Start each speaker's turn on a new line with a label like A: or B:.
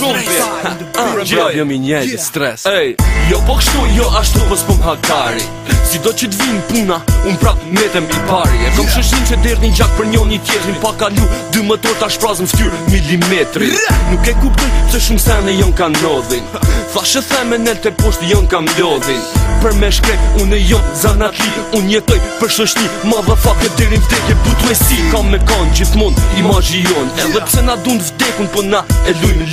A: shumë pi
B: Gjab jam I njejtë stres
A: Ej, jo po kështu, jo ashtu pës pëm hakari Si do që t'vin puna, unë prap metem I pari E kom shëshin që der një gjak për njoni tjetrin Pa kalu 2 motor ta shprazën ftyr milimetri Nuk e kuptoj pse shumë sene jon ka nodhin Thashe theme nel të poshtë jon ka mlodhin Për me shkrek unë jon zanatli Unë jetoj për shoshni motherfucker deri vdekje but me si Kam me kanë gjithmon imazhi jon Edhe pse na dun vdekun po na e lujmë